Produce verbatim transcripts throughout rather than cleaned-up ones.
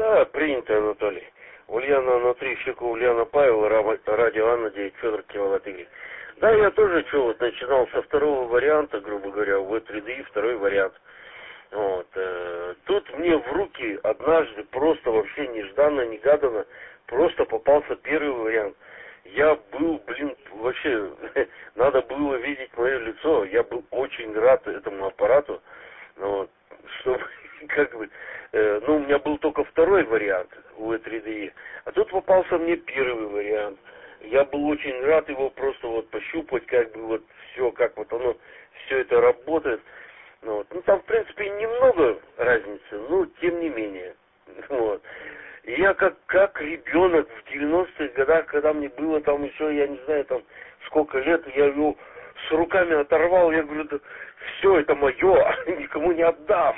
Да, принято, Анатолий. Ульяна Анатолий, Щека, Ульяна Павел, радио Анна, девять Федор, киловатт игры. Да, я тоже что, вот начинал со второго варианта, грубо говоря, в три ди, второй вариант. Вот. Э, тут мне в руки однажды просто вообще нежданно-негаданно просто попался первый вариант. Я был, блин, вообще, надо было видеть мое лицо. Я был очень рад этому аппарату. Вот, чтобы, как бы, э, ну, у меня был только второй вариант у три ди, а тут попался мне первый вариант. Я был очень рад его просто вот пощупать, как бы вот все, как вот оно, все это работает. Ну, вот. Ну, там, в принципе, немного разницы, но тем не менее. Вот. И я как, как ребенок в девяностых годах, когда мне было там еще, я не знаю, там сколько лет, я его с руками оторвал, я говорю, да, все, это мое, никому не отдам.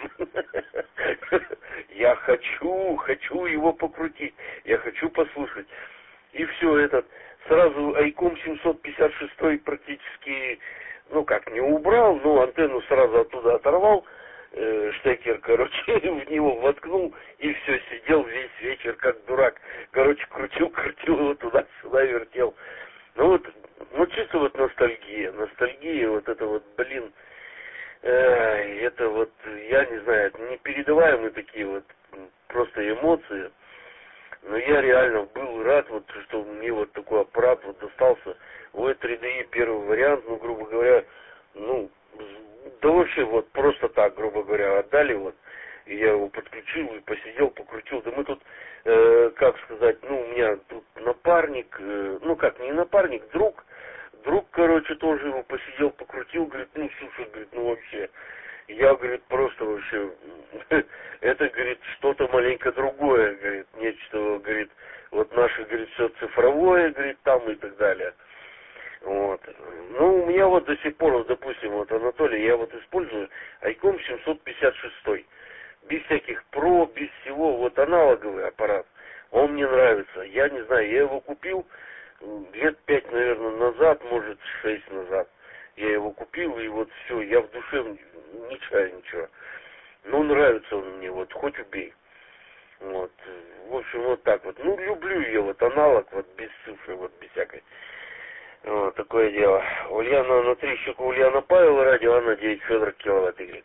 Я хочу, хочу его покрутить, я хочу послушать. И все это, сразу Айком семьсот пятьдесят шесть практически, ну как, не убрал, но антенну сразу оттуда оторвал, э, штекер, короче, в него воткнул, и все, сидел весь вечер как дурак. Короче, крутил, крутил его туда-сюда, вертел. Ну вот, ну чисто вот ностальгия, ностальгия, вот это вот, блин, э, это вот, я не знаю, это непередаваемые такие вот просто эмоции. Но я реально был рад, вот, что мне вот такой аппарат вот достался. У три ди первый вариант, ну, грубо говоря, ну, да вообще вот просто так, грубо говоря, отдали вот. И я его подключил и посидел, покрутил. Да мы тут, э, как сказать, ну, у меня тут напарник, э, ну, как, не напарник, друг. Друг, короче, тоже его посидел, покрутил, говорит, ну, слушай, говорит, ну, вообще... Я, говорит, просто вообще, это, говорит, что-то маленько другое, говорит, нечто, говорит, вот наше, говорит, все цифровое, говорит, там и так далее. Вот. Ну, у меня вот до сих пор, вот, допустим, вот, Анатолий, я вот использую Айком семьсот пятьдесят шесть, без всяких про, без всего, вот аналоговый аппарат, он мне нравится, я не знаю, я его купил лет пять, наверное, назад, может, шесть назад. Я его купил, и вот все, я в душе не чаю ничего. Ну, нравится он мне, вот, хоть убей. Вот, в общем, вот так вот. Ну, люблю я вот аналог, вот, без цифры, вот, без всякой. Вот, такое дело. Ульяна Анатолий, Щека, Ульяна Павел, радио Анна, девять Федор, киловатт игры.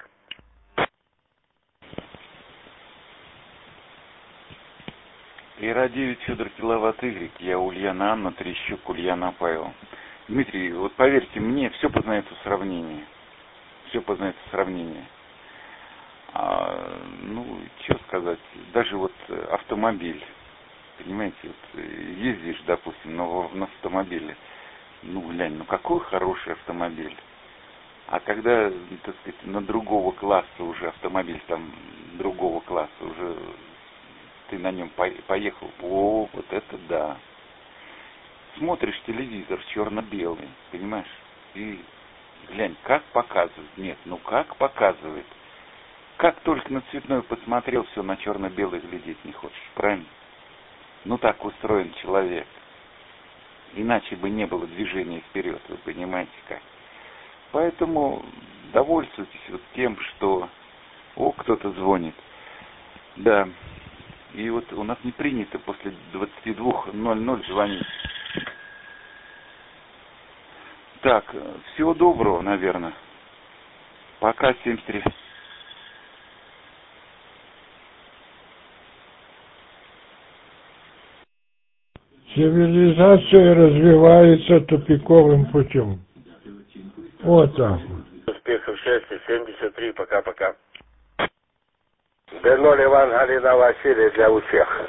Ира девять Федор, киловатт игры. Я Ульяна Анна, Трещук, Ульяна Павел. Дмитрий, вот поверьте мне, все познается в сравнении. Все познается в сравнении. А, ну, что сказать, даже вот автомобиль, понимаете, вот ездишь, допустим, на, на автомобиле, ну, глянь, ну какой хороший автомобиль. А когда, так сказать, на другого класса уже автомобиль там другого класса, уже ты на нем поехал, о, вот это да. Смотришь телевизор черно-белый, понимаешь, и глянь, как показывает, нет, ну как показывает. Как только на цветной посмотрел, все на черно-белый глядеть не хочешь, правильно? Ну так устроен человек. Иначе бы не было движения вперед, вы понимаете как. Поэтому довольствуйтесь вот тем, что... О, кто-то звонит. Да. И вот у нас не принято после двадцати двух ноль ноль звонить. Так, всего доброго, наверное. Пока, семьдесят три. Цивилизация развивается тупиковым путем. Вот так. Успехов, счастья, семьдесят три, пока-пока. Беноль Иван, Галина, Василий для всех.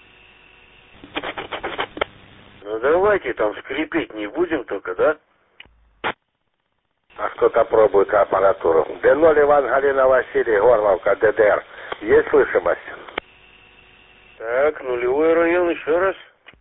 Ну давайте там скрипеть не будем только, да? А кто-то пробует аппаратуру. Беноль Иван, Галина, Василий, Горловка, ДДР. Есть слышимость? Так, нулевой район еще раз.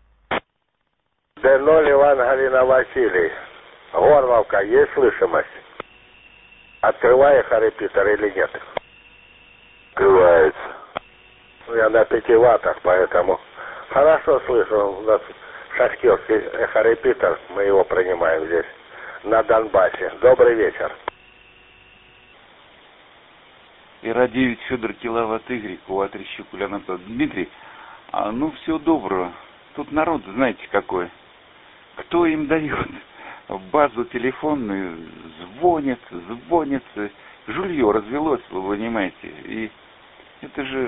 Беноль Иван, Галина, Василий, Горловка, есть слышимость? Открываю репетитор или нет? Открывается. Ну, я на пяти ваттах, поэтому хорошо слышу. У нас шахтерский эхорепитер, мы его принимаем здесь, на Донбассе. Добрый вечер. Ира девять Федор Киловатт Игрек, у Трещук Ульяна Павловна. Дмитрий, а, ну все доброго. Тут народ, знаете, какой. Кто им дает в базу телефонную, звонят, звонят. Жулье развелось, вы понимаете. И это же,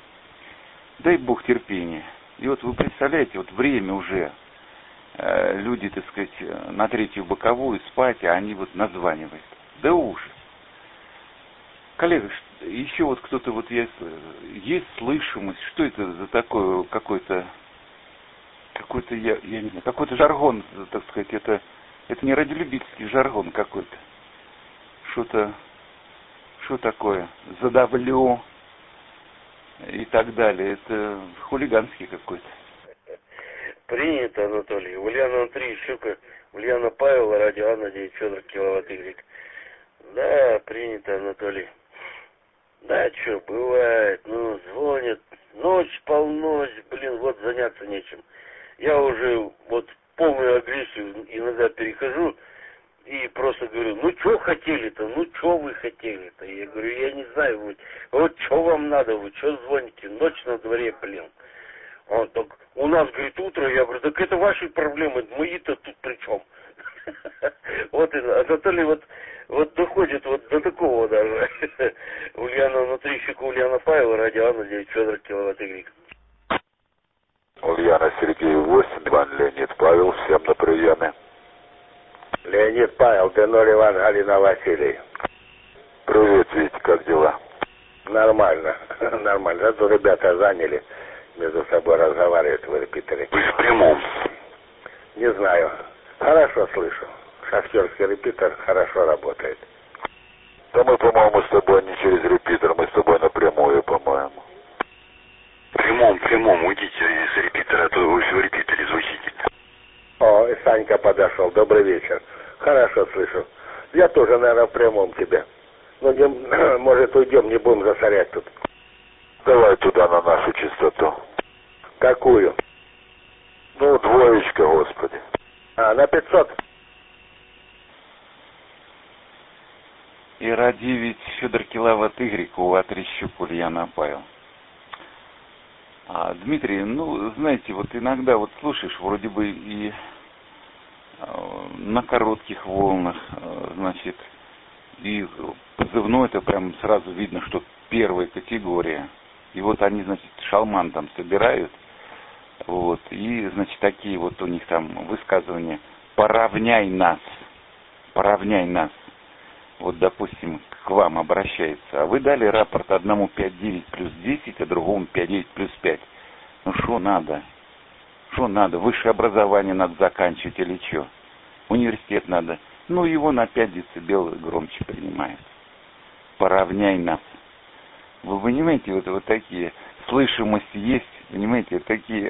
дай бог терпения. И вот вы представляете, вот время уже, э, люди, так сказать, на третью боковую спать, а они вот названивают. Да ужас. Коллега, еще вот кто-то, вот есть, есть слышимость, что это за такое, какой-то, какой-то, я, я не знаю, какой-то жаргон, так сказать, это, это не радиолюбительский жаргон какой-то. Что-то, что такое, задавлю и так далее, это хулиганский какой-то. Принято, Анатолий. Ульяна Андрей Щука, Ульяна Павел, радио Анна, девять Федор Киловатт Игрек. Да, принято, Анатолий. Да, что, бывает, ну, звонят, ночь, полночь, блин, вот заняться нечем. Я уже вот полную агрессию иногда перехожу и просто говорю, ну, что хотели-то, ну, что вы хотели-то? Я говорю, я не знаю, вот, вот что вам надо, вы что звоните, ночь на дворе, блин. Он так, у нас, говорит, утро, я говорю, так это ваши проблемы, мои-то тут при чем? Вот, Анатолий, вот, вот доходит вот до такого даже. Ульяна внутри щека, Ульяна Павел, радио Анна, девять Федор Киловатт Игрек. Ульяна Сергей восемь, Иван Леонид Павел, всем на приеме. Леонид Павел, Денор Иван, Галина Василий. Привет, Витя, как дела? Нормально, нормально. Зато ребята заняли, между собой разговаривают в репитере. Вы в прямом? Не знаю. Хорошо слышу. Шахтерский репитер хорошо работает. Да мы, по-моему, с тобой не через репитер, мы с тобой напрямую, по-моему. Прямом, прямом, уйдите из репитера, а то вы в репитере звучите. О, и Санька подошел. Добрый вечер. Хорошо слышу. Я тоже, наверное, в прямом тебе. Ну, не, может, уйдем, не будем засорять тут. Давай туда, на нашу частоту. Какую? Ну, двоечка, господи. А, на пятьсот. Ира девять Федор Киловатт Игрек, у Трещук Ульяна Павел. А, Дмитрий, ну, знаете, вот иногда вот слушаешь, вроде бы и э, на коротких волнах, э, значит, и позывной это прям сразу видно, что первая категория. И вот они, значит, шалман там собирают, вот, и, значит, такие вот у них там высказывания: поравняй нас, поравняй нас. Вот, допустим, к вам обращается, а вы дали рапорт одному пять девять плюс десять, а другому пять девять плюс пять. Ну, что надо? Что надо? Высшее образование надо заканчивать или что? Университет надо. Ну, его на пять децибел громче принимают. Поравняй нас. Вы понимаете, вот, вот такие слышимости есть, понимаете, вот такие.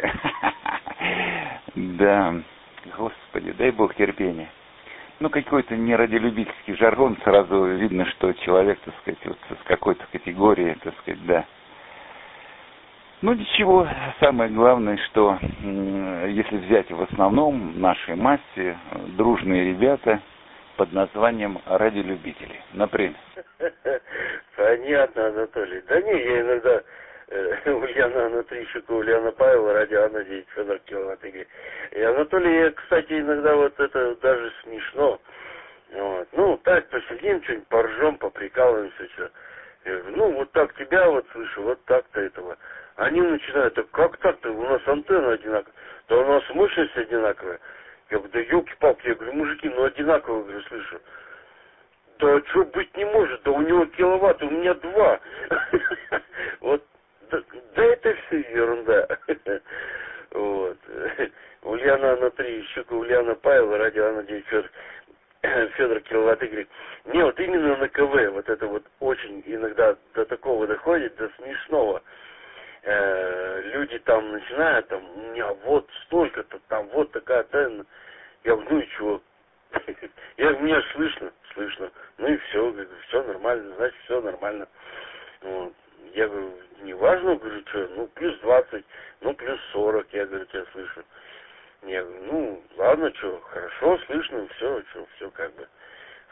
Да, Господи, дай Бог терпения. Ну, какой-то нерадиолюбительский жаргон, сразу видно, что человек, так сказать, вот с какой-то категории, так сказать, да. Ну, ничего, самое главное, что если взять в основном нашей массе, дружные ребята под названием радиолюбители, например. Понятно, Анатолий. Да не, я иногда э, Ульяна Анатолий Щука, Ульяна Павел, радио Анна, девять Федор Киловатт Игрек. И Анатолий, кстати, иногда вот это даже смешно. Вот. Ну, так посидим, что-нибудь поржем, поприкалываемся, что. Я говорю, ну, вот так тебя вот слышу, вот так-то этого. Они начинают, а как так-то, у нас антенна одинаковая, да у нас мощность одинаковая. Я говорю, да елки-палки, я говорю, мужики, ну одинаково, говорю, слышу. Да что быть не может, да у него киловатт, у меня два. Вот, да, да это все ерунда. Вот. Ульяна Анатолий Щука, Ульяна Павел, радио Анна девять Федор, Федор Киловатт Игрек. Не, вот именно на КВ, вот это вот очень иногда до такого доходит, до смешного. Э, люди там начинают, там, у меня вот столько-то, там вот такая цена. Я говорю, ну и чего? Я говорю, меня слышно, слышно. Ну и все, говорю, все нормально, значит, все нормально. Вот. Я говорю, не важно, говорю, что, ну плюс двадцать, ну плюс сорок, я говорю, тебя слышу. Я говорю, ну ладно, что, хорошо, слышно, все, что, все как бы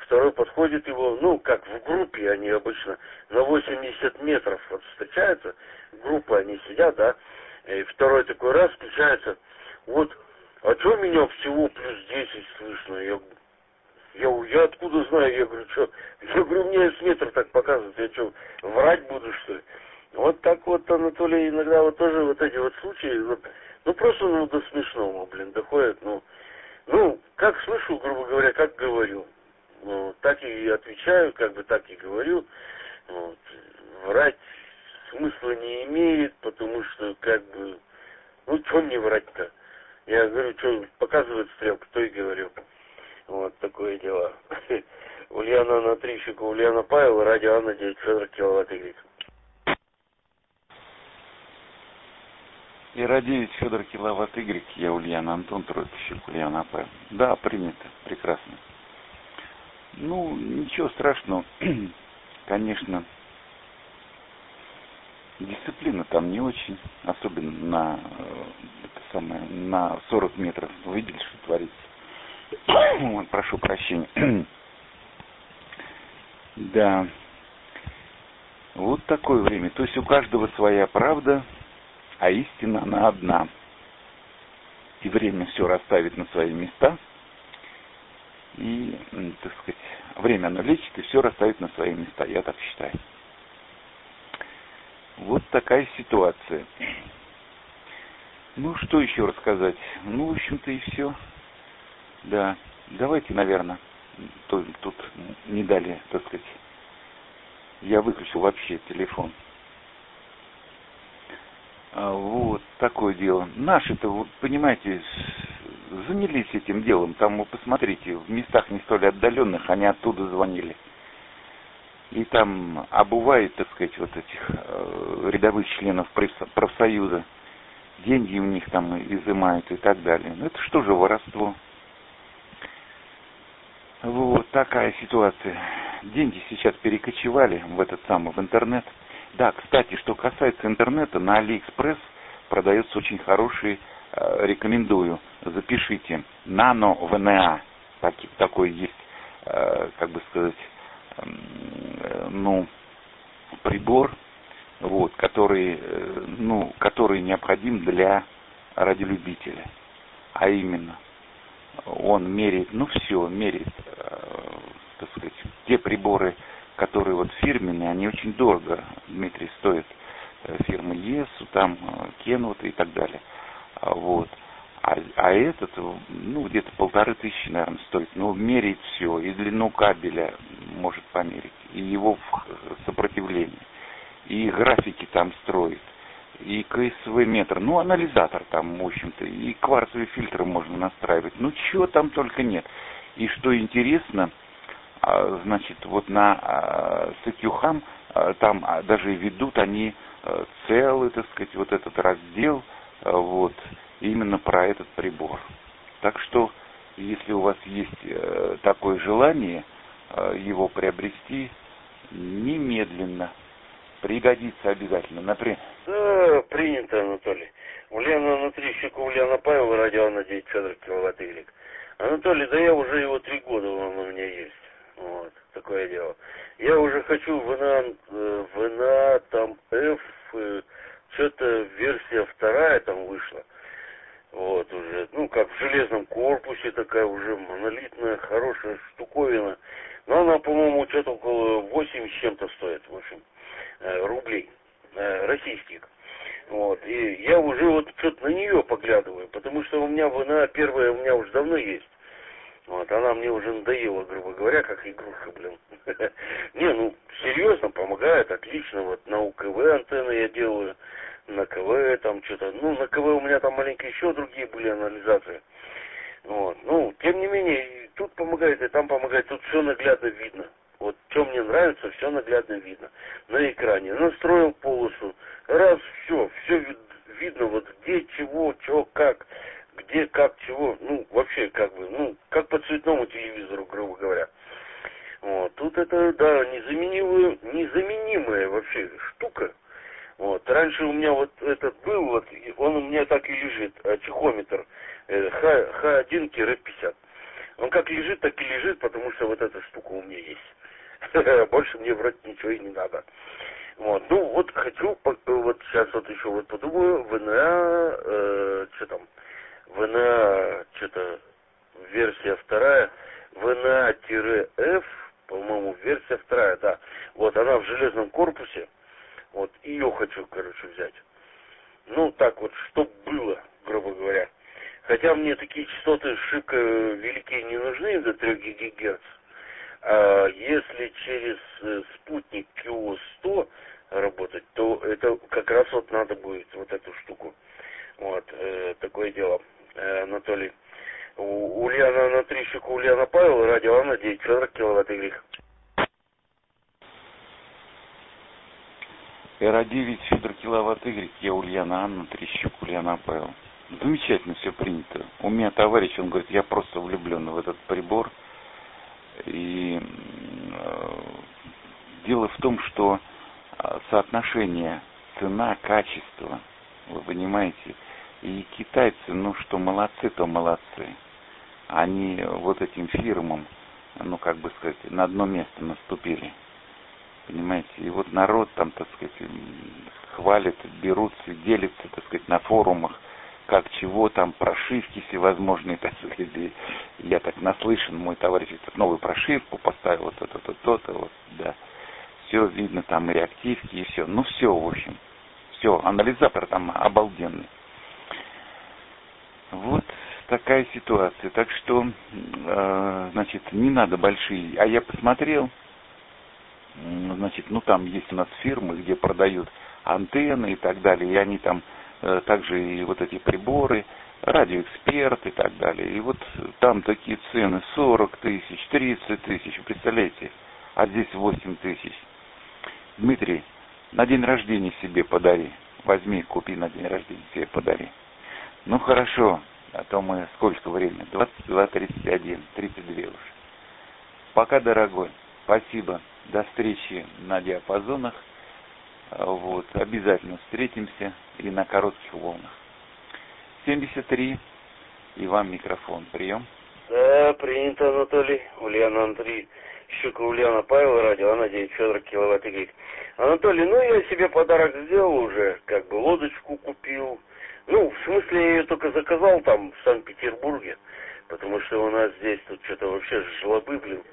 второй подходит его, ну, как в группе, они обычно на восемьдесят метров вот встречаются, группа они сидят, да, и второй такой раз включается, вот, а что меня всего плюс десять слышно? Я, я, я откуда знаю? Я говорю, что? Я говорю, мне с метра так показывают, я что, врать буду, что ли? Вот так вот, Анатолий, иногда вот тоже вот эти вот случаи, вот, ну, просто, ну, до смешного, блин, доходят, ну, ну, как слышу, грубо говоря, как говорю. Ну, так и отвечаю, как бы так и говорю. Вот. Врать смысла не имеет, потому что, как бы, ну, что мне врать-то? Я говорю, что показывает стрелка, то и говорю. Вот такое дело. Ульяна Анатольевича, Ульяна Павел, радио Анна, девять Федор, киловатт игрек. Ира девять, Федор, киловатт игрек, я Ульяна Антон, Троицкий, Ульяна Павел. Да, принято, прекрасно. Ну, ничего страшного, конечно, дисциплина там не очень, особенно на, это самое, на сорок метров. Вы видели, что творится? Прошу прощения. Да, вот такое время. То есть у каждого своя правда, а истина она одна. И время все расставит на свои места. И, так сказать, время оно лечит и все расставит на свои места, я так считаю. Вот такая ситуация. Ну, что еще рассказать? Ну, в общем-то, и все. Да, давайте, наверное, тут, тут не дали, так сказать, я выключил вообще телефон. А, вот, такое дело. Наши-то, вот, понимаете, занялись этим делом. Там, вы посмотрите, в местах не столь отдаленных они оттуда звонили. И там обувают, так сказать, вот этих э, рядовых членов профсоюза. Деньги у них там изымают и так далее. Ну, это что же воровство? Вот такая ситуация. Деньги сейчас перекочевали в этот самый, в интернет. Да, кстати, что касается интернета, на Алиэкспресс продается очень хороший, э, рекомендую, запишите, Nano ви эн эй, так, такой есть, э, как бы сказать, э, ну, прибор, вот, который, э, ну, который необходим для радиолюбителя, а именно, он меряет, ну все, меряет, э, так сказать, те приборы, которые вот фирменные, они очень дорого, Дмитрий, стоят, фирмы ЕСУ, там, Кенвуд и так далее. Вот. А, а этот, ну, где-то полторы тысячи, наверное, стоит. Но меряет все, и длину кабеля может померить, и его сопротивление, и графики там строит, и КСВ метр, ну, анализатор там, в общем-то, и кварцевые фильтры можно настраивать. Ну, чего там только нет. И что интересно, значит, вот на Сакюхам там даже ведут они целый, так сказать, вот этот раздел, вот, именно про этот прибор. Так что, если у вас есть такое желание его приобрести, немедленно, пригодится обязательно. Например... Да, принято, Анатолий. Ульяна Анатольевича, Ульяна Павел, радио на девять Федор, киловатт игрек. Анатолий, да я уже его три года, он у меня есть. Вот, такое дело. Я уже хочу в эн а, в эн а там F, что-то версия вторая там вышла. Вот уже, ну как в железном корпусе такая уже монолитная, хорошая штуковина. Но она, по-моему, что-то около восемь с чем-то стоит, в общем, рублей российских. Вот, и я уже вот что-то на нее поглядываю, потому что у меня в эн а первая у меня уже давно есть. Вот, она мне уже надоела, грубо говоря, как игрушка, блин. Не, ну, серьезно, помогает, отлично. Вот на УКВ антенны я делаю, на КВ там что-то. Ну, на КВ у меня там маленько еще другие были анализаторы. Вот, ну, тем не менее, и тут помогает, и там помогает, тут все наглядно видно. Вот, что мне нравится, все наглядно видно. На экране настроил полосу, раз, все, все вид, видно, вот где, чего, что, как. Где, как, чего, ну, вообще, как бы, ну, как по цветному телевизору, грубо говоря. Вот, тут это, да, незаменимая, незаменимая вообще штука. Вот, раньше у меня вот этот был, вот, он у меня так и лежит, тахометр, ха один пятьдесят. Он как лежит, так и лежит, потому что вот эта штука у меня есть. Больше мне вроде ничего и не надо. Вот, ну вот хочу, вот сейчас вот еще вот подумаю, ВНА, э, что там, ВНА, что-то, версия вторая, ВНА-F, по-моему, версия вторая, да. Вот она в железном корпусе, вот ее хочу, короче, взять. Ну, так вот, чтоб было, грубо говоря. Хотя мне такие частоты шибко великие не нужны, до трех гигагерц. А если через спутник кью о сто работать, то это как раз вот надо будет вот эту штуку. Вот, э, такое дело. Э, Анатолий. У Ульяна Анатольевича, Ульяна Павел, радио Анна, девять сорок киловатт игры. Эра девять, Федор киловатт игрек, я Ульяна Анна, Трещук, Ульяна Павел. Замечательно все принято. У меня товарищ, он говорит, я просто влюблен в этот прибор. И э, дело в том, что соотношение цена-качество, вы понимаете, и китайцы, ну что молодцы, то молодцы. Они вот этим фирмам, ну как бы сказать, на одно место наступили. Понимаете, и вот народ там, так сказать, хвалит, берутся, делятся, так сказать, на форумах, как чего там, прошивки всевозможные, так сказать. Я так наслышан, мой товарищ говорит, новую прошивку поставил, вот это, то, то, то, вот, да. Все видно, там и реактивки, и все. Ну все, в общем. Все, анализатор там обалденный. Вот такая ситуация. Так что, э, значит, не надо большие. А я посмотрел, значит, ну там есть у нас фирмы, где продают антенны и так далее, и они там э, также и вот эти приборы, радиоэксперт и так далее. И вот там такие цены сорок тысяч, тридцать тысяч, представляете, а здесь восемь тысяч. Дмитрий, на день рождения себе подари. Возьми, купи на день рождения, себе подари. Ну хорошо, а то мы сколько времени? двадцать два тридцать один, тридцать два уже. Пока, дорогой. Спасибо. До встречи на диапазонах. Вот, обязательно встретимся и на коротких волнах. семьдесят три. И вам микрофон. Прием. Да, принято, Анатолий. Ульяна Андрей. Щука Ульяна Павел, радио Анна, девять Федор киловатт игрек. Анатолий, ну я себе подарок сделал уже, как бы лодочку купил. Ну, в смысле, я ее только заказал там в Санкт-Петербурге, потому что у нас здесь тут что-то вообще жлобы, блин.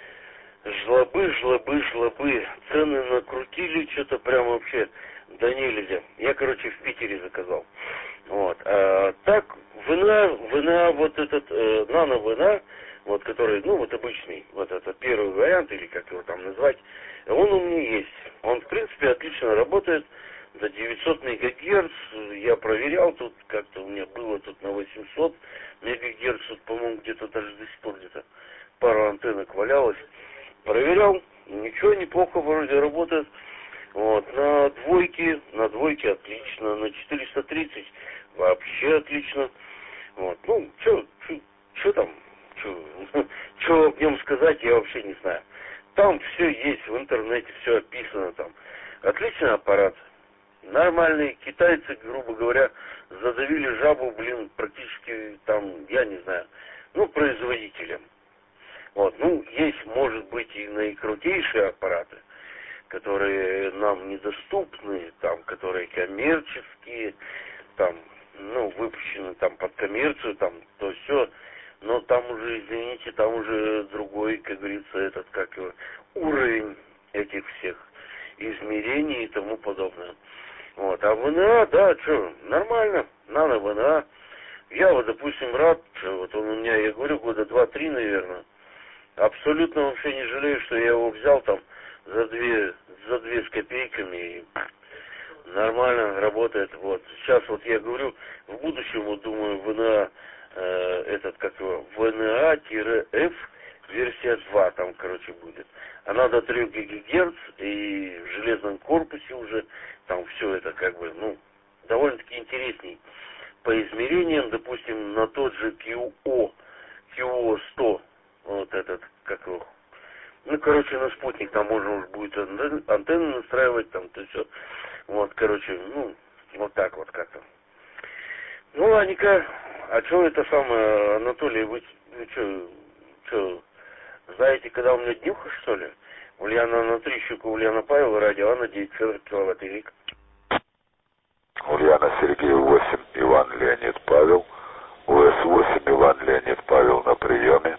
Жлобы, жлобы, жлобы. Цены накрутили, что-то прям вообще да нельзя. Я, короче, в Питере заказал. Вот. А так, ВНА, ВНА, вот этот, э, нано-ВНА, вот который, ну, вот обычный, вот это первый вариант, или как его там назвать, он у меня есть. Он, в принципе, отлично работает до девятьсот мегагерц. Я проверял, тут как-то у меня было тут на восемьсот мегагерц, тут, по-моему, где-то даже до сих пор где-то пару антеннок валялось. Проверял, ничего, неплохо вроде работает. Вот, на двойке, на двойке отлично, на четыреста тридцать вообще отлично. Вот, ну, что, что там, что об нем сказать, я вообще не знаю. Там все есть, в интернете все описано там. Отличный аппарат, нормальный. Китайцы, грубо говоря, задавили жабу, блин, практически там, я не знаю, ну, производителям. Вот, ну, есть, может быть, и наикрутейшие аппараты, которые нам недоступны, там, которые коммерческие, там, ну, выпущены там под коммерцию, там, то все, но там уже, извините, там уже другой, как говорится, этот, как его, уровень этих всех измерений и тому подобное. Вот, а ВНА, да, что, нормально, нано ВНА. Я вот, допустим, рад, вот он у меня, я говорю, года два-три, наверное, абсолютно вообще не жалею, что я его взял там за две, за две с копейками и нормально работает. Вот. Сейчас вот я говорю, в будущем, вот думаю, ВНА, э, этот, как его, ВНА-F версия два там, короче, будет. Она до трех гигагерц и в железном корпусе уже, там все это как бы, ну, довольно-таки интересней. По измерениям, допустим, на тот же кью о, кью о сто, вот этот, как его, ну, короче, на спутник там можно уже будет антенны настраивать, там, то все. Вот, короче, ну, вот так вот как-то. Ну, ладненько, а что это самое, Анатолий, вы, вы что, Что, знаете, когда у меня днюха, что ли? Ульяна Анатольевича, Ульяна Павел, радио Анна, девять Федор, киловатт Игрек. Ульяна Сергей восемь, Иван Леонид Павел. УС восемь, Иван Леонид Павел на приеме.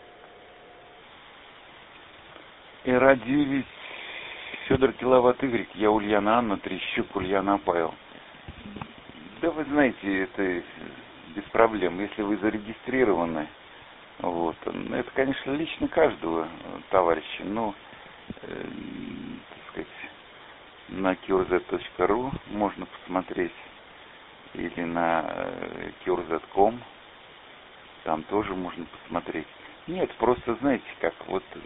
Ира девять, Федор киловатт Игрек, я Ульяна Анна, Трещук, Ульяна Павел. Да вы знаете, это без проблем, если вы зарегистрированы. Вот. Это, конечно, лично каждого товарища, но, э, так сказать, на кьюрзет точка ру можно посмотреть, или на э, кьюрзет точка ком, там тоже можно посмотреть. Нет, просто, знаете, как, вот, э,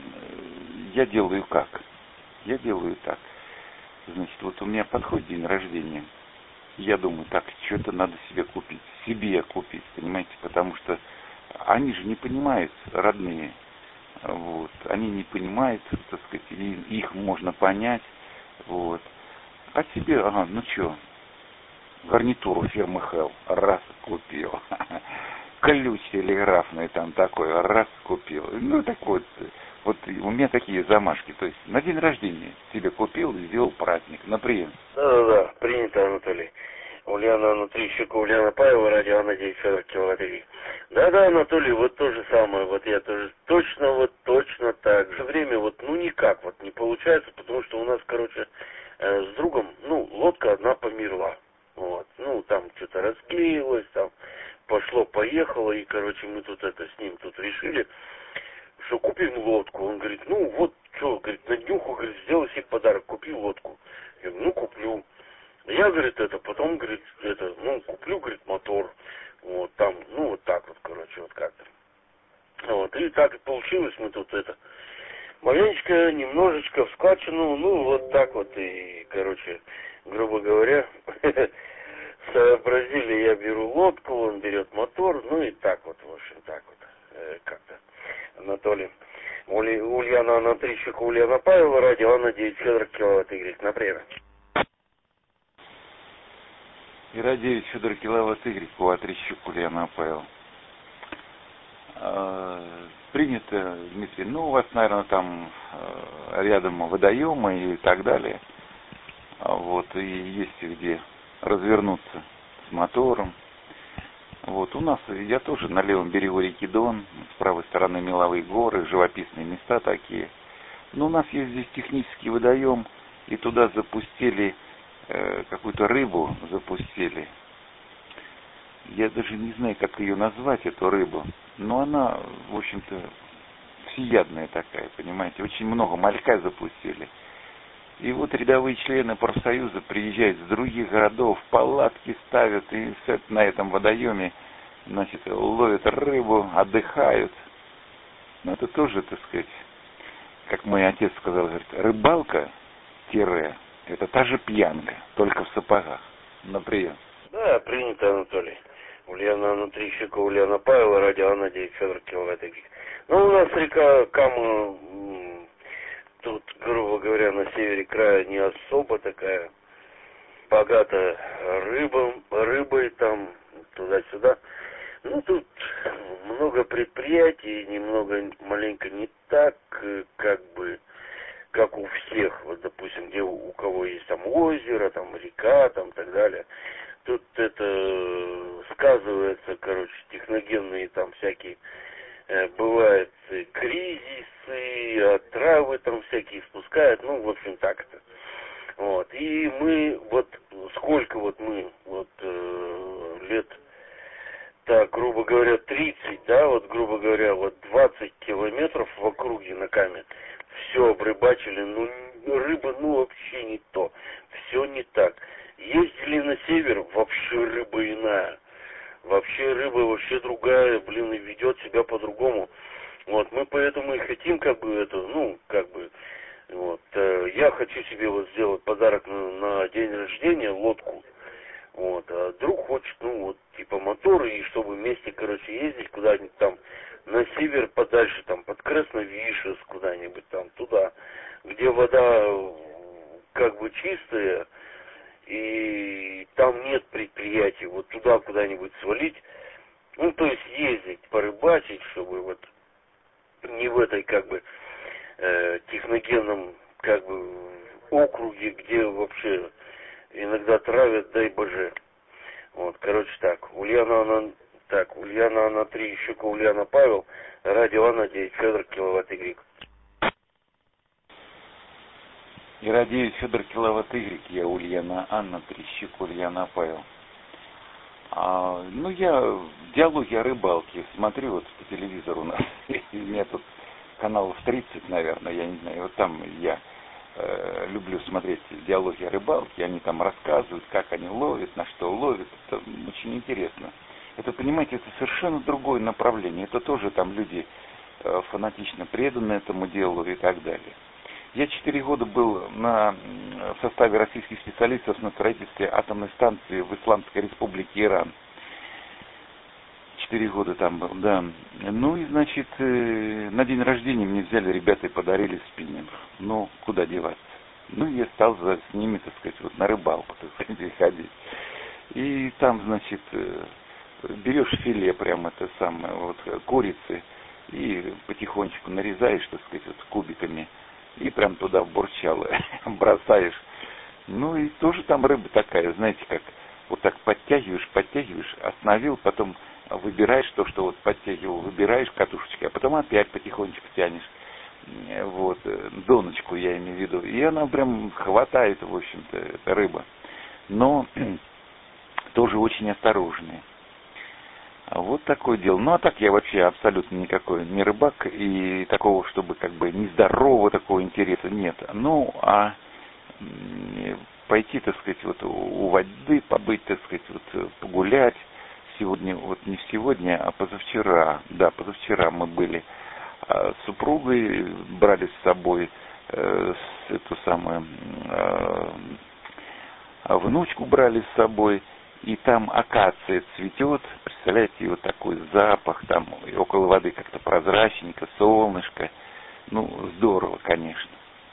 я делаю как? Я делаю так. Значит, вот у меня подходит день рождения, я думаю, так, что-то надо себе купить, себе купить, понимаете, потому что они же не понимают, родные, вот, они не понимают, так сказать, и их можно понять, вот, а себе, ага, ну что, гарнитуру фирмы Hell, раз купил, ключ телеграфный там такой, раз купил, ну, так вот, вот у меня такие замашки, то есть на день рождения тебе купил и сделал праздник, например. Да-да-да, принято, Анатолий. Ульяна Анатольевича, Ульяна Павел, радио Анна, девять Федор, киловатт Игрек. Да-да, Анатолий, вот то же самое, вот я тоже точно, вот точно так же. Время вот, ну никак вот не получается, потому что у нас, короче, э, с другом, ну, лодка одна померла. Вот, ну, там что-то расклеилось, там пошло-поехало, и, короче, мы тут это с ним тут решили, что купим лодку. Он говорит, ну, вот, что, говорит, на днюху, говорит, сделай себе подарок, купи лодку. Я говорю, ну, куплю. Я, говорит, это, потом, говорит, это, ну, куплю, говорит, мотор. Вот, там, ну, вот так вот, короче, вот как-то. Вот, и так и получилось, мы тут это, маленечко, немножечко в складчину, ну, вот так вот, и, короче, грубо говоря, сообразили, я беру лодку, он берет мотор, ну, и так вот, в общем, так вот, э, как-то, Анатолий. Ули, Ульяна Анатольевича, Ульяна Павел, радио Анна, девять Федор, киловатт Игрек, например. Ира девять, Федор киловатт Игрек, у Трещук, Ульяна Павел. Принято, Дмитрий, ну, у вас, наверное, там рядом водоемы и так далее. Вот, и есть где развернуться с мотором. Вот, у нас, я тоже на левом берегу реки Дон, с правой стороны меловые горы, живописные места такие. Но у нас есть здесь технический водоем, и туда запустили э, какую-то рыбу, запустили. Я даже не знаю, как ее назвать, эту рыбу. Но она, в общем-то, всеядная такая, понимаете. Очень много малька запустили. И вот рядовые члены профсоюза приезжают с других городов, палатки ставят и на этом водоеме, значит, ловят рыбу, отдыхают. Но это тоже, так сказать, как мой отец сказал, говорит, рыбалка, тире, это та же пьянка, только в сапогах. Например. Да, принято, Анатолий. Ульяна Анатольевича, Ульяна Павел, радио Анна, девять Федор, киловатт Игрек. Ну, у нас река Кама, тут, грубо говоря, на севере края не особо такая богата рыбом, рыбой там, туда-сюда. Ну, тут много предприятий, немного, маленько не так, как бы, как у всех, вот, допустим, где у, у кого есть там озеро, там река, там и так далее. Тут это сказывается, короче, техногенные там всякие, э, бывают кризисы, отравы там всякие спускают, ну, в общем, так это. Вот, и мы, вот, сколько вот мы, вот, э, лет, так, грубо говоря, тридцать, да, вот, грубо говоря, вот двадцать километров в округе на Каме, все обрыбачили, ну, рыба, ну, вообще не то, все не так. Ездили на север, вообще рыба иная. Вообще рыба вообще другая, блин, и ведет себя по-другому. Вот, мы поэтому и хотим, как бы, это, ну, как бы, вот, э, я хочу себе вот сделать подарок на, на день рождения, лодку. Вот, а друг хочет, ну, вот, типа мотор, и чтобы вместе, короче, ездить куда-нибудь там на север подальше, там, под Красновишес, куда-нибудь там, туда, где вода, как бы, чистая, и там нет предприятий, вот туда куда-нибудь свалить, ну, то есть ездить, порыбачить, чтобы вот не в этой как бы э, техногенном как бы округе, где вообще иногда травят, дай боже. Вот, короче так, Ульяна Анна, так, Ульяна Анна три, Щука Ульяна Павел, радио Анна девять, Федор, киловатт Y. Ира девять, Федор, киловатт Y, я Ульяна Анна, Трещик, Ульяна Павел. А, ну, я диалоги о рыбалке смотрю вот по телевизору у нас. У меня тут каналов тридцать, наверное, я не знаю. Вот там я э, люблю смотреть диалоги о рыбалке. Они там рассказывают, как они ловят, на что ловят. Это очень интересно. Это, понимаете, это совершенно другое направление. Это тоже там люди э, фанатично преданы этому делу и так далее. Я четыре года был на, в составе российских специалистов на строительстве атомной станции в Исламской Республике Иран. Четыре года там был, да. Ну и, значит, на день рождения мне взяли ребята и подарили спиннинг. Ну, куда деваться? Ну, я стал за, с ними, так сказать, вот на рыбалку, так сказать, ходить. И там, значит, берешь филе прям это самое, вот, курицы, и потихонечку нарезаешь, так сказать, вот, кубиками. И прям туда в бурчало бросаешь. Ну и тоже там рыба такая, знаете, как вот так подтягиваешь, подтягиваешь, остановил, потом выбираешь то, что вот подтягивал, выбираешь катушечки, а потом опять потихонечку тянешь. Вот, доночку я имею в виду. И она прям хватает, в общем-то, эта рыба. Но тоже очень осторожная. Вот такое дело. Ну, а так я вообще абсолютно никакой не рыбак, и такого, чтобы как бы нездорового такого интереса нет. Ну, а пойти, так сказать, вот у воды, побыть, так сказать, вот погулять. Сегодня, вот не сегодня, а позавчера, да, позавчера мы были с супругой, брали с собой э, эту самую э, внучку брали с собой. И там акация цветет, представляете, вот такой запах, там и около воды как-то прозрачненько, солнышко. Ну, здорово, конечно.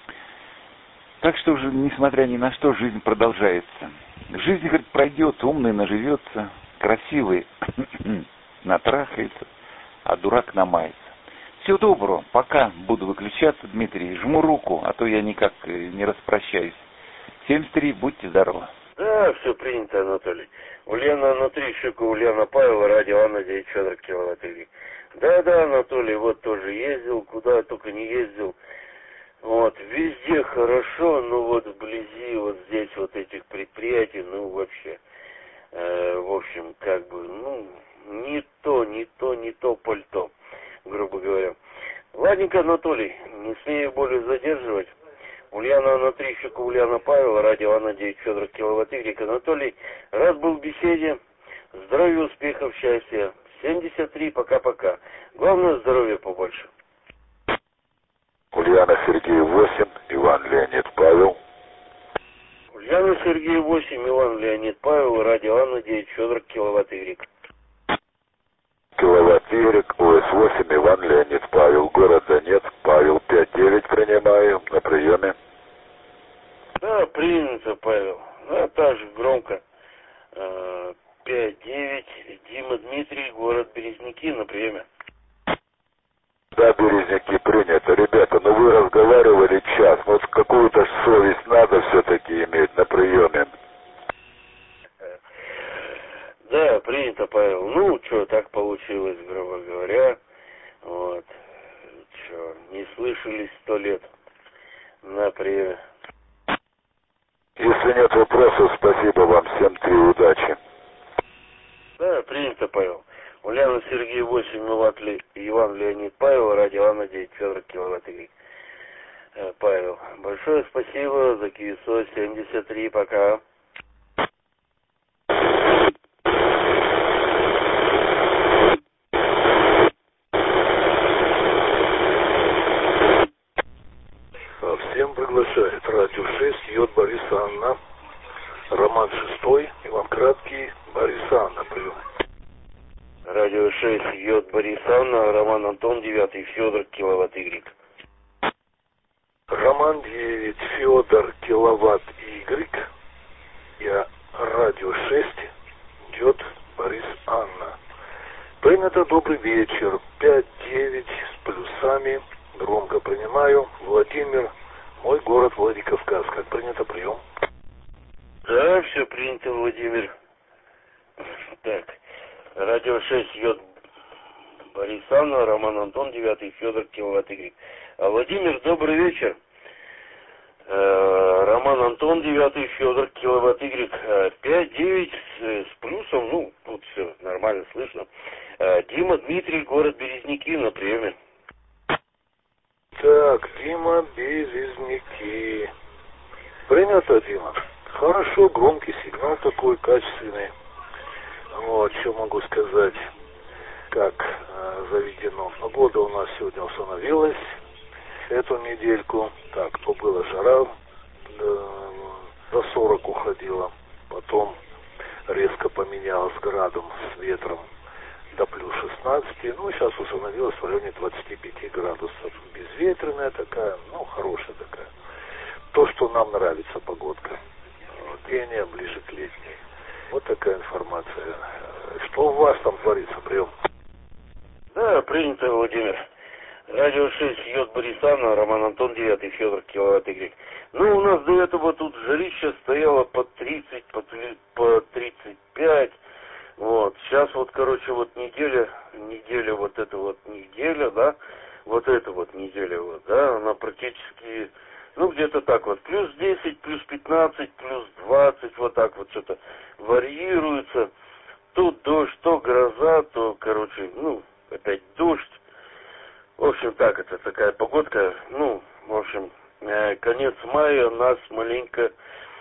Так что уже, несмотря ни на что, жизнь продолжается. Жизнь, говорит, пройдет, умный наживется, красивый натрахается, а дурак намается. Всего доброго, пока буду выключаться, Дмитрий, жму руку, а то я никак не распрощаюсь. семьдесят три, будьте здоровы. Да, все принято, Анатолий. Ульяна Анна три, Щука Ульяна Павел, радио Анна девять, Федор, киловатт Y. Да-да, Анатолий, вот тоже ездил, куда только не ездил. Вот, везде хорошо, но вот вблизи, вот здесь вот этих предприятий, ну вообще, э, в общем, как бы, ну, не то, не то, не то пальто, грубо говоря. Ладненько, Анатолий, не смею более задерживать. Ульяна Анна три, Щука Ульяна Павел, радио Анна девять, Федор, киловатт Y. Анатолий, рад был в беседе. Здоровья, успехов, счастья. семьдесят три, пока-пока. Главное, здоровья побольше. Ульяна Сергей восемь, Иван Леонид Павел. Ульяна Сергей восемь, Иван Леонид Павел, радио Анна девять, Федор, киловатт Y. Киловатт Y, ОС восемь, Иван Леонид Павел, город Донецк, Павел пять девять принимаю, на приеме. Да, принято, Павел. Да, так же громко. пять девять, Дима Дмитрий, город Березники, на приеме. Да, Березники, принято. Ребята, ну вы разговаривали час, вот какую-то совесть надо все-таки иметь на приеме. Да, принято, Павел. Ну, что, так получилось, грубо говоря. Вот. Что, не слышались сто лет. На приеме. Если нет вопросов, спасибо вам. Всем три, удачи. Да, принято, Павел. Ульяна Сергей восемь, Иван Леонид Павел, радио Анна девять, Федор, киловатт Y. Павел, большое спасибо за КИСО семьдесят три, пока. Всем приглашает радио шесть, Йод Борис Анна, Роман шестой, Иван Краткий, Борис Анна, прием. Радио шесть, Йод Борис Анна, Роман Антон девятый, Федор, киловатт Y. Роман девять, Федор, киловатт Y. Я радио шесть, Йод Борис Анна. Принято, добрый вечер. пять девять с плюс сами. Громко принимаю. Владимир, мой город Владикавказ. Как принято, прием? Да, все принято, Владимир. Так, радио шесть Йод Борис Анна, Роман Антон, девятый Федор, киловатт Y. А, Владимир, добрый вечер. Э, Роман Антон, девятый Федор, киловатт Y. пять девять с, с плюсом, ну, тут все нормально слышно. Э, Дима, Дмитрий, город Березники, на приеме. Так, Дима, Березники. Принято, Дима. Хорошо, громкий сигнал такой, качественный. Вот, что могу сказать, как э, заведено. Погода у нас сегодня установилась эту недельку. Так, то была жара, э, до сорок уходила. Потом резко поменялась градом с ветром до плюс шестнадцати. Ну, сейчас установилась в районе двадцати пяти градусов. Безветренная такая, ну, хорошая такая. То, что нам нравится, погодка. Пение ближе к летней. Вот такая информация. Что у вас там творится, прием? Да, принято, Владимир. Радио шесть Йод Борис Анна, Роман Антон, девятый Федор, киловатт Y. Ну, у нас до этого тут жарище стояло по тридцать, по, по тридцать пять. Вот. Сейчас вот, короче, вот неделя, неделя, вот эта вот неделя, да, вот эта вот неделя, вот, да, она практически, ну, где-то так вот, плюс десять, плюс пятнадцать, плюс двадцать, вот так вот что-то варьируется. Тут дождь, то гроза, то, короче, ну, опять дождь. В общем, так, это такая погодка, ну, в общем, э, конец мая нас маленько,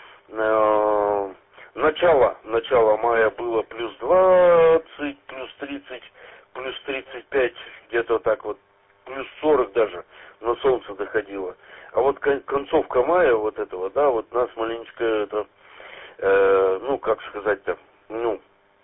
э, начало, начало мая было плюс двадцать, плюс тридцать, плюс тридцать пять, где-то так вот, плюс сорок даже на солнце доходило. А вот концовка мая вот этого, да, вот нас маленечко это, э, ну, как сказать-то, ну,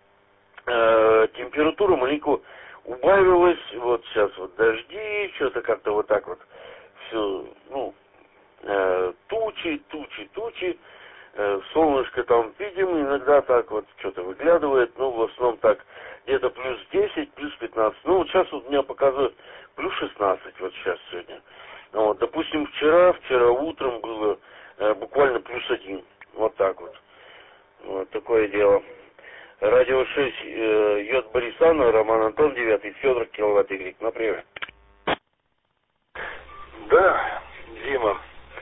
э, температура маленько убавилась, вот сейчас вот дожди, что-то как-то вот так вот все, ну, э, тучи, тучи, тучи, э, солнышко там видим, иногда так вот что-то выглядывает, ну, в основном так, где-то плюс десять, плюс пятнадцать, ну, вот сейчас вот у меня показывает плюс шестнадцать, вот сейчас сегодня. Вот, допустим, вчера, вчера утром было э, буквально плюс один, вот так вот, вот такое дело. Радио шесть, э, Йод Борис Анна, Роман Антон, девятый Федор, киловатт Y. Например. Да, Дима.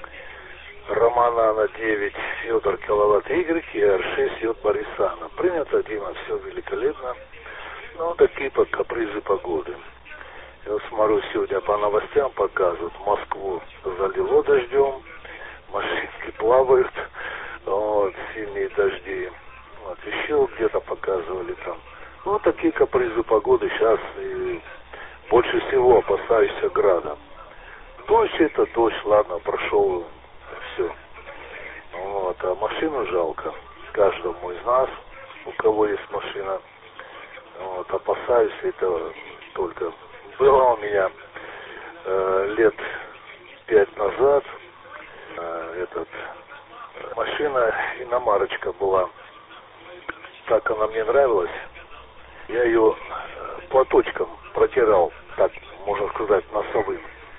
Роман Анна, девять Федор, киловатт Y, и Р шесть, Йод Борис Анна. Принято, Дима, все великолепно. Ну, такие капризы погоды. Я вот смотрю, сегодня по новостям показывают, Москву залило дождем, машинки плавают, вот, сильные дожди. Вот, еще где-то показывали там. Ну, такие капризы погоды сейчас и больше всего опасаюсь града. Дождь это дождь, ладно, прошел, все. Вот, а машину жалко каждому из нас, у кого есть машина. Вот, опасаюсь этого только. Было у меня э, лет пять назад э, этот, машина иномарочка была. Так она мне нравилась. Я ее платочком протирал, так можно сказать, носовым.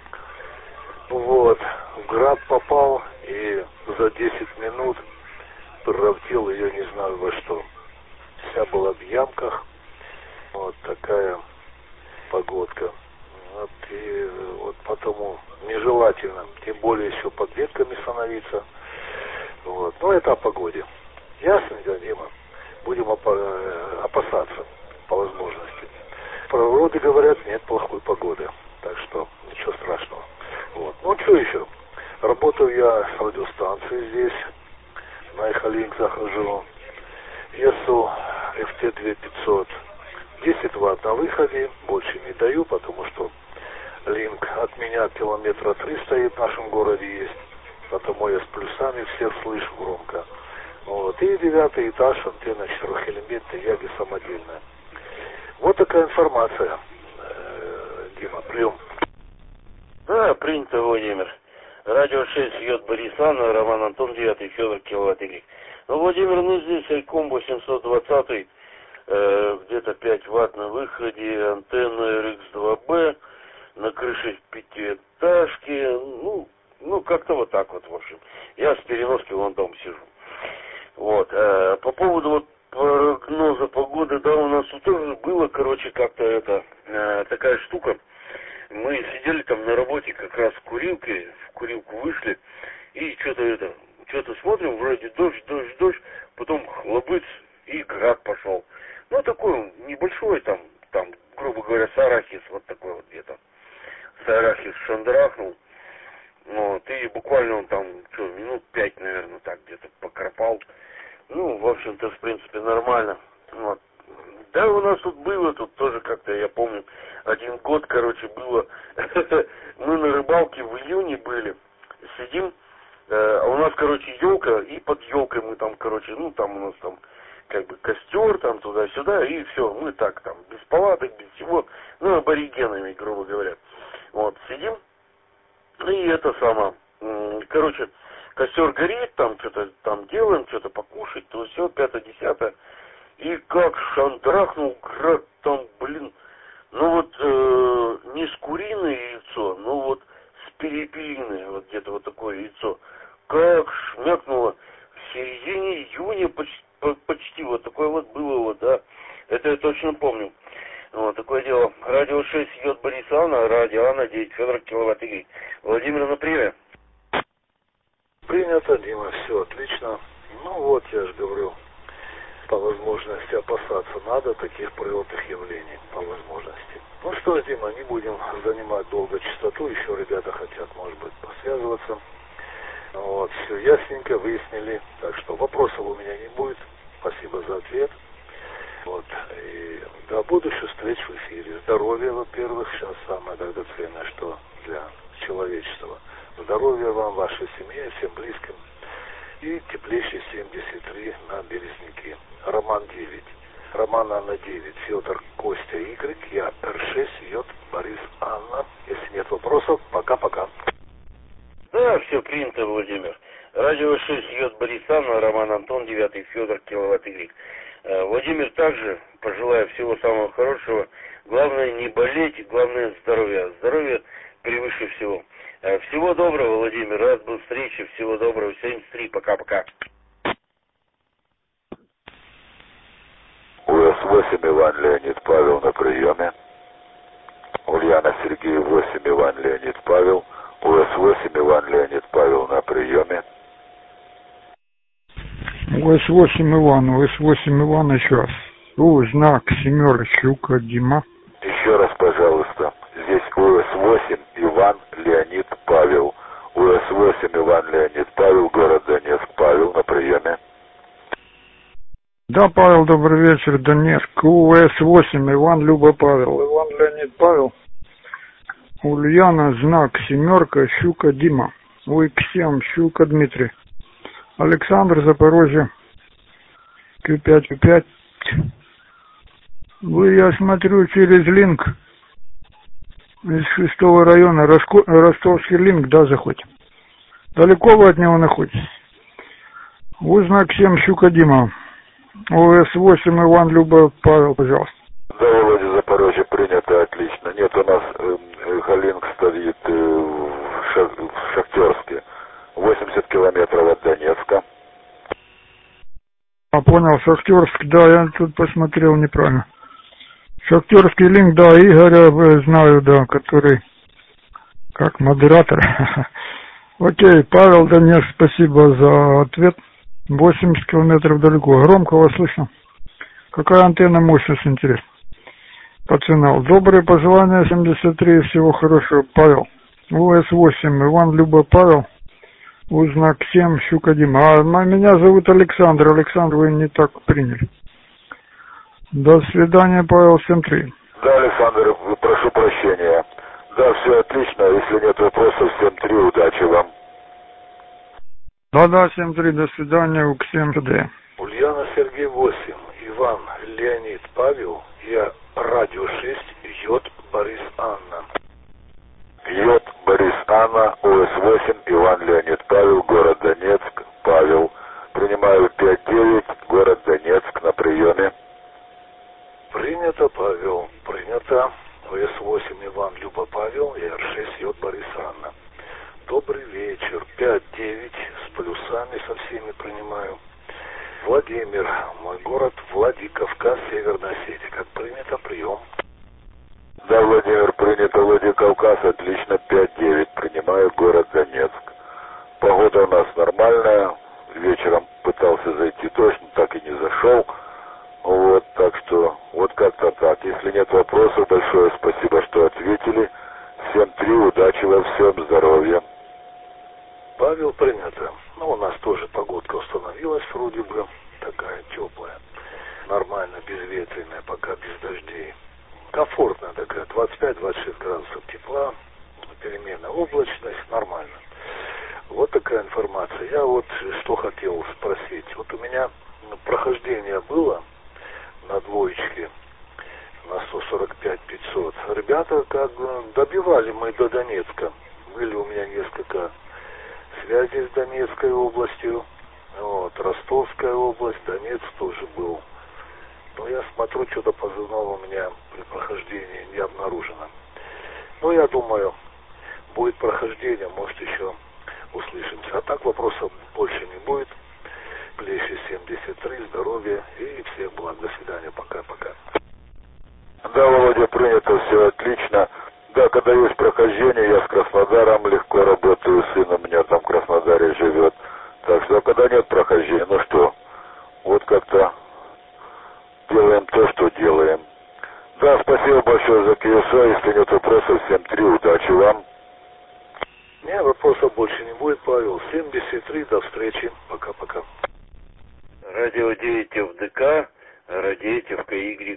Вот, в град попал и за десять минут превратил ее не знаю во что. Вся была в ямках. Вот такая погодка. Вот, и вот потому нежелательно, тем более еще под ветками становиться. Вот. Но это о погоде. Ясно, Дима? Будем опасаться по возможности. В природе говорят, нет плохой погоды. Так что ничего страшного. Вот. Ну что еще? Работаю я с радиостанцией здесь. На Эхолинк захожу. ЕСУ эф тэ две пятьсот. десять ватт на выходе. Больше не даю, потому что линк от меня километра три стоит в нашем городе есть. Потому я с плюсами всех слышу громко. Вот. И девятый этаж, антенна четырех элементов, яги самодельная. Вот такая информация. Э, Дима, прием. Да, принято, Владимир. Радио шесть, Йод Борис Анна, Роман Антон, девятый Федор, киловатт Y. Ну, Владимир, ну здесь Айком восемьсот двадцать, э, где-то пять ватт на выходе, антенна эр икс два бэ, на крыше пятиэтажки, ну, ну как-то вот так вот, в общем. Я с переноски вон дома сижу. Вот. Э, по поводу вот прогноза погоды, да, у нас тут тоже было, короче, как-то это, э, такая штука. Мы сидели там на работе как раз в курилке, в курилку вышли, и что-то это, что-то смотрим, вроде дождь, дождь, дождь, потом хлобыц, и град пошел. Ну, такой небольшой там, там, грубо говоря, сарахис, вот такой вот где-то. Сарахис шандрахнул. Вот, и буквально он там, что, минут пять, наверное, так где-то покропал. Ну, в общем-то, в принципе, нормально. Вот. Да, у нас тут было, тут тоже как-то, я помню, один год, короче, было. Мы на рыбалке в июне были, сидим, а у нас, короче, елка, и под елкой мы там, короче, ну, там у нас там, как бы, костер, там, туда-сюда, и все, мы так, там, без палаток, без всего, ну, аборигенами, грубо говоря. Вот, сидим, и это самое, короче, костер горит, там, что-то там делаем, что-то покушать, то все, пятое-десятое. И как шандрахнул град там, блин, ну вот э, не с куриное яйцо, но вот с перепелиное, вот где-то вот такое яйцо. Как шмякнуло в середине июня почти, почти вот такое вот было вот, да. Это я точно помню. Вот такое дело. Радио шесть идет Борис Анна, радио Анна девять, Федор Киловатт Игорь. Владимир на привет. Принято, Дима, все отлично. Ну вот, я же говорю, по возможности опасаться надо таких природных явлений, по возможности. Ну что ж, Дима, не будем занимать долго частоту, еще ребята хотят, может быть, посвязываться. Вот, все ясненько, выяснили. Так что вопросов у меня не будет. Спасибо за ответ. Вот, и до будущих встреч в эфире. Здоровья, во-первых, сейчас самое драгоценное, что для человечества. Здоровья вам, вашей семье, всем близким. И теплейший семьдесят три на Березники. Роман девять. Роман Анна девять. Федор Костя Y. Я Р шесть J Борис Анна. Если нет вопросов, пока-пока. Да, все принято, Владимир. Радио шесть J Борис Анна, Роман Антон девять, Федор Киловатт Y. Владимир, также пожелаю всего самого хорошего. Главное не болеть, главное здоровье. Здоровье превыше всего. Всего доброго, Владимир. Рад был встрече. Всего доброго. семьдесят три. Пока-пока. УС восемь Иван Леонид Павел на приеме. Ульяна Сергей восемь Иван Леонид Павел. УС восемь Иван Леонид Павел на приеме. УС восемь Иван, УС восемь Иван еще раз. У, знак, семерка, щука, Дима. Еще раз, пожалуйста. Здесь УС восемь Иван Леонид Павел. УС восемь Иван Леонид Павел, город Донецк. Павел на приеме. Да, Павел, добрый вечер, Донецк. УС восемь Иван Люба Павел. Иван Леонид Павел. Ульяна, знак, семерка, щука, Дима. УИК семь, щука, Дмитрий. Александр, Запорожье. Q пять, Q пять. Вы, я смотрю, через линк из шестого района, Роско... Ростовский линк, да, заходите. Далеко вы от него находитесь? Вы знак семь, щука, Дима. УС восемь Иван Люба Павел, пожалуйста. Да, Володя, Запорожье принято, отлично. Нет, у нас э, э, Галинг стоит э, в, Ша... в Шахтерске. восемьдесят километров от Донецка. А, понял, Шахтерск, да, я тут посмотрел неправильно. Шахтерский линк, да, Игоря знаю, да, который как модератор. Окей, Павел, Донецк, спасибо за ответ. восемьдесят километров далеко. Громко вас слышно. Какая антенна, мощность, интересно. Пацанал. Добрые пожелания, семьдесят три, всего хорошего, Павел. УС восемь, Иван Люба Павел. Узнак семь, щука Дима. А меня зовут Александр. Александр, вы не так приняли. До свидания, Павел, семь три. Да, Александр, прошу прощения. Да, все отлично. Если нет вопросов, семь три, удачи вам. Да-да, семь три, до свидания, УК семь ТД. Ульяна Сергей восемь, Иван Леонид Павел, я радио шесть, J Борис Анна. J Борис Анна, УС восемь, Иван Леонид Павел, город Донецк, Павел. Принимаю пять девять, город Донецк, на приеме. Принято, Павел, принято. эс восемь Иван Люба Павел и эр шесть J Борис Анна. Добрый вечер. пять девять с плюсами со всеми принимаю. Владимир, мой город Владикавказ, Северная Осетия. Как принято, прием. Да, Владимир, принято, Владикавказ, отлично, пять девять, принимаю, город Донецк. Погода у нас нормальная, вечером пытался зайти дождь, но так и не зашел. Вот, так что, вот как-то так. Если нет вопросов, большое спасибо, что ответили. Всем три, удачи во всем, здоровья. Павел, принято. Ну, у нас тоже погодка установилась вроде бы, такая теплая. Нормально, безветренная, пока без дождей. Комфортная такая, двадцать пять - двадцать шесть градусов тепла, переменная облачность, нормально. Вот такая информация. Я вот что хотел спросить. Вот у меня прохождение было на двоечке на сто сорок пять - пятьсот. Ребята как бы добивали мы до Донецка. Были у меня несколько связей с Донецкой областью. Вот, Ростовская область, Донецк тоже был. Но я смотрю, что-то позывного у меня при прохождении не обнаружено. Но я думаю, будет прохождение, может еще услышимся. А так вопросов больше не будет. Клещи семьдесят три, здоровья и всех благ. До свидания, пока-пока. Да, Володя, принято, все отлично. Да, когда есть прохождение, я с Краснодаром легко работаю, сын у меня там в Краснодаре живет. Так что, когда нет прохождения, ну что, вот как-то делаем то, что делаем. Да, спасибо большое за КСО, если нет вопросов, всем три, удачи вам. Нет, вопросов больше не будет, Павел. семьдесят три, до встречи, пока-пока. Радио девять эф дэ ка, Радиетевка Y.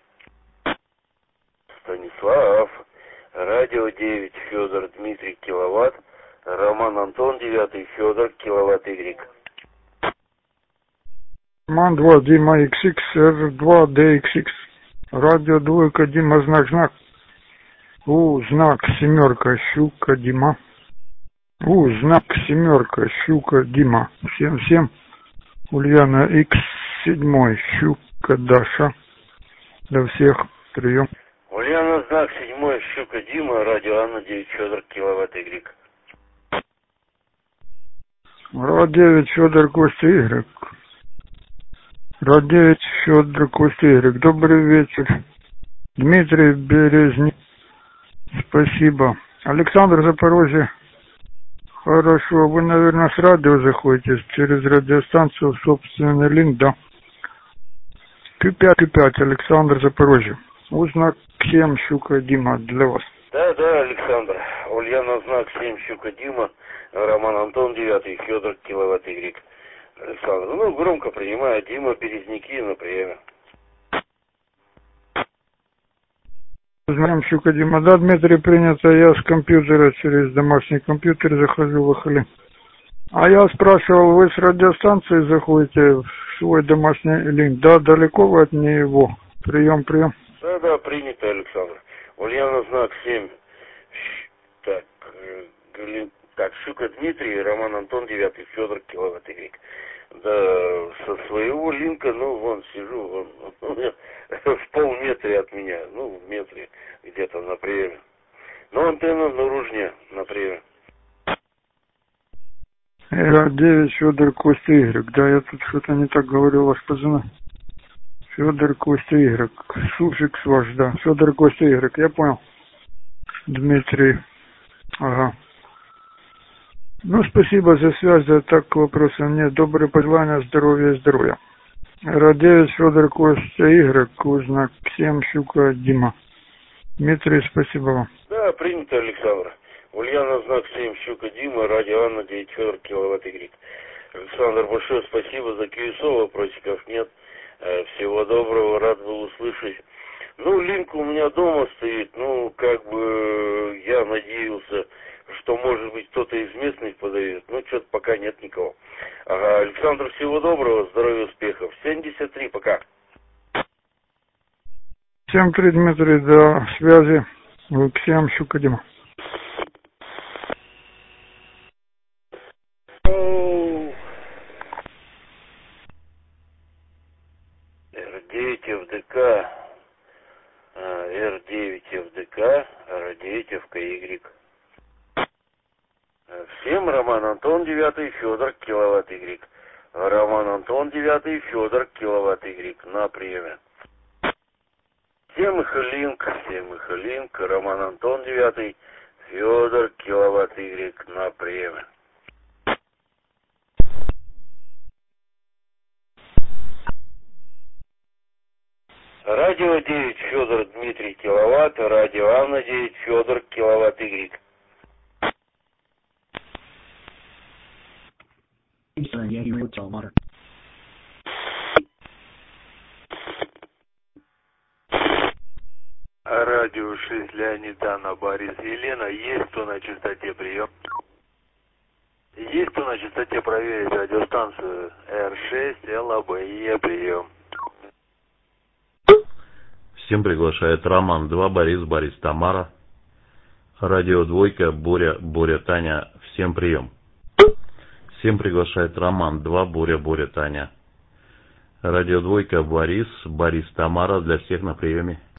Станислав, Радио девять, Федор Дмитрий, киловатт, Роман Антон, девятый, Федор, киловатт Y. Роман два, Дима икс икс, эр два, дэ икс икс. Радио двойка, Дима, знак, знак. У, знак, семерка, щука, Дима. У, знак, семерка, щука, Дима. Всем, всем. Ульяна икс семь, щука, Даша. Для всех прием. Ульяна, знак седьмой, щука, Дима, радио Анна, девять, Федор, киловатт Y. Рад девять, Федор, Костя, Y. Рад девять, Федор, Костя, Y. Добрый вечер. Дмитрий Березник. Спасибо. Александр, Запорожье. Хорошо. Вы, наверное, с радио заходите через радиостанцию, собственный линк, да? Q пять, Q пять, Александр, Запорожье. Узнак семь, щука, Дима, для вас. Да, да, Александр. Ульяна, знак семь, щука, Дима, Роман Антон, девятый, Федор, киловатт Y. Александр, ну, громко принимаю, Дима, Березники на приеме. Знаем, щука, Дима. Да, Дмитрий, принято. Я с компьютера через домашний компьютер захожу в Ахали. А я спрашивал, вы с радиостанции заходите в свой домашний линк? Да, далеко вы от него? Прием, прием. Да, да, принято, Александр. Ульяна, знак семь. Так, э, так, щука Дмитрий, Роман Антон, девятый, Федор, киловатт Y. Да, со своего линка, ну, вон, сижу, вон, в полметре от меня, ну, в метре, где-то на приеме. Но антенна наружнее, на приеме. девять, Федор, Костя, Y. Да, я тут что-то не так говорю, ваш позывной. Федор, Костя, Y. Суффикс ваш, да. Федор, Костя, Y. Я понял. Дмитрий. Ага. Ну, спасибо за связь, да, так вопросов нет. Добрые пожелания, здоровья, здоровья. Рад девять, Федор, Костя, Y. Узнак семь, щука, Дима. Дмитрий, спасибо вам. Да, принято, Александр. Ульяна, знак семь, щука, Дима, радио Анна, девять, Федор, киловатт Y. Александр, большое спасибо за КСО, вопросиков нет. Всего доброго, рад был услышать. Ну, линк у меня дома стоит, ну, как бы я надеялся, что, может быть, кто-то из местных подает, но что-то пока нет никого. Ага, Александр, всего доброго, здоровья, успехов. семьдесят три, пока. семь три, Дмитрий, до связи. Всем, щука, Дима. эр девять эф дэ ка, эр девять эф ДК, Радетевка, Y. Всем Роман Антон девятый, Федор, киловатт Y. Роман Антон девятый, Федор, киловатт Y. На приеме. Всем их линк, всем их линк. Роман Антон девятый, Федор, киловатт Y. На приеме. Радио девять, Федор, Дмитрий, киловатт. Радио Анна девять, Федор, киловатт Y. Радио шесть, Леонид, Анна, Борис, Елена. Есть кто на частоте, прием? Есть кто на частоте, проверить радиостанцию эр шесть, ЛАБЕ, прием. Всем приглашает Роман два, Борис, Борис, Тамара. Радио двойка, Боря, Боря, Таня. Всем прием. Всем приглашает Роман два, Боря, Боря, Таня. Радио двойка, Борис, Борис, Тамара. Для всех на приеме.